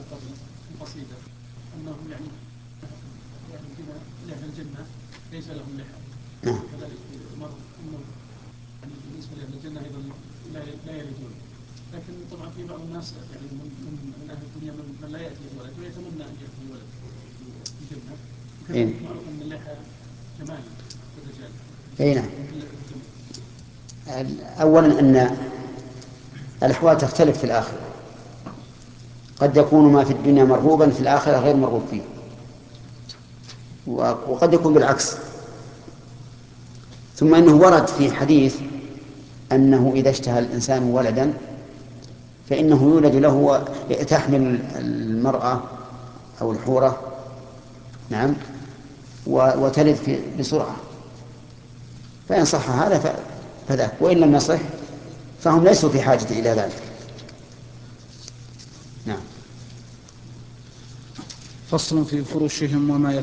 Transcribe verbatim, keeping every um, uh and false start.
قبل القصيدة أنهم يعني أهل الجنة أهل الجنة ليس لهم لحى. كذلك مر أنه يعني بالنسبة لأهل الجنة أيضا لا لا يلدون. لكن طبعا في بعض الناس يعني من من أهل الدنيا من لا يأتي ولد ويتمنى أن يأتي ولد في الجنة. وكذلك معروف أن اللحى جمال الرجال. أي نعم. أولا أن الأحوال تختلف في الآخرة، قد يكون ما في الدنيا مرغوبا في الآخرة غير مرغوب فيه، وقد يكون بالعكس. ثم أنه ورد في حديث أنه إذا اشتهى الإنسان ولدا فإنه يولد له، تحمل المرأة أو الحورة نعم وتلد بسرعة، فإن صح هذا فذاك، وإن لم يصح فهم ليسوا في حاجة إلى ذلك. نعم. فصل في فرشهم وما